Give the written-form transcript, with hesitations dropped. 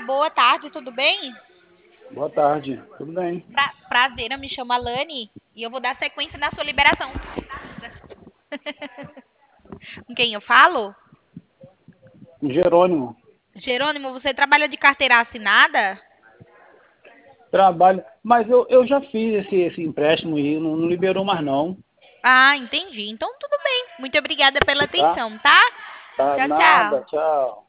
boa tarde, tudo bem? Boa tarde, tudo bem? Prazer, eu me chamo Alane e eu vou dar sequência na sua liberação. Com quem eu falo? Jerônimo, Jerônimo, você trabalha de carteira assinada? trabalho, mas eu já fiz esse empréstimo e não liberou mais não, Ah, entendi. Então tudo bem. Muito obrigada pela tá? atenção, tá? Tá Tchau, nada, tchau. tchau.